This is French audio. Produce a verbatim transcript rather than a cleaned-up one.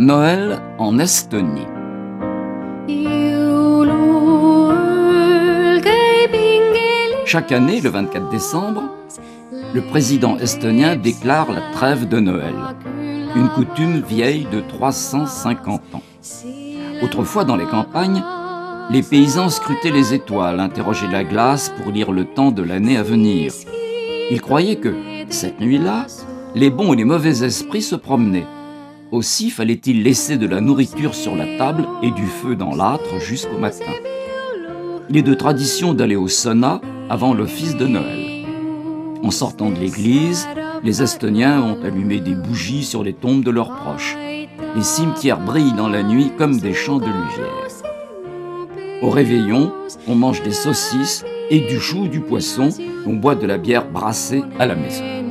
Noël en Estonie. Chaque année, le vingt-quatre décembre, le président estonien déclare la trêve de Noël, une coutume vieille de trois cent cinquante ans. Autrefois, dans les campagnes, les paysans scrutaient les étoiles, interrogeaient la glace pour lire le temps de l'année à venir. Ils croyaient que, cette nuit-là, les bons et les mauvais esprits se promenaient. Aussi fallait-il laisser de la nourriture sur la table et du feu dans l'âtre jusqu'au matin. Il est de tradition d'aller au sauna avant l'office de Noël. En sortant de l'église, les Estoniens ont allumé des bougies sur les tombes de leurs proches. Les cimetières brillent dans la nuit comme des champs de lumière. Au réveillon, on mange des saucisses et du chou ou du poisson, on boit de la bière brassée à la maison.